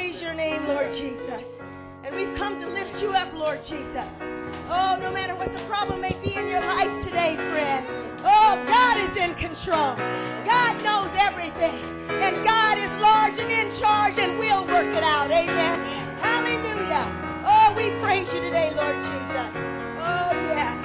praise your name, Lord Jesus. And we've come to lift you up, Lord Jesus. Oh, no matter what the problem may be in your life today, friend. Oh, God is in control. God knows everything. And God is large and in charge and will work it out. Amen. Hallelujah. Oh, we praise you today, Lord Jesus. Oh, yes.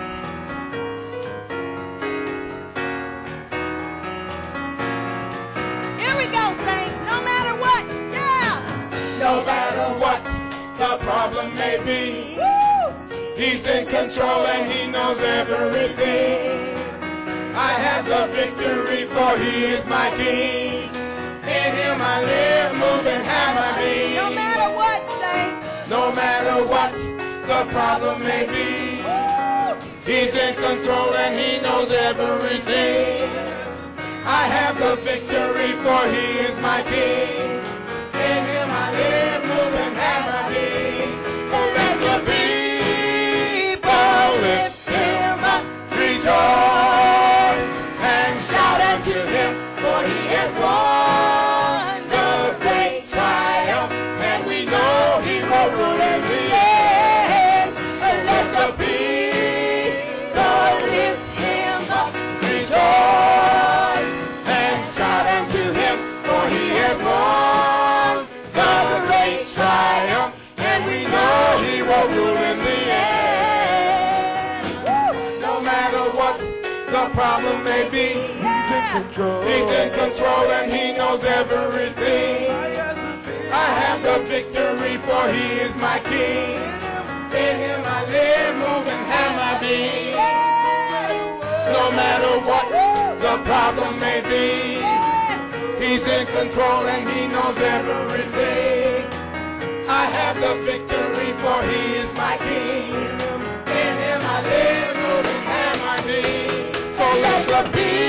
Here we go, saints. No matter what. Yeah. No matter what the problem may be, He's in control and He knows everything. I have the victory, for He is my King. In Him I live, move, and have my being. No matter what, saints. No matter what the problem may be, He's in control and He knows everything. I have the victory, for He is my King. In Him I live, move, and have my being. Let the people lift Him up, rejoice, and shout unto Him, for He has won the great triumph, and we know He will rule in the end. Let the people lift Him up, rejoice, and shout unto Him, for He has won the great triumph, and we know He will rule in the end. No matter what the problem may be, He's in control and He knows everything. I have the victory, for He is my King. In Him I live, move, and have my being. No matter what the problem may be, He's in control and He knows everything. I have the victory, for He is my King. In Him I live, move, and have my being. So let the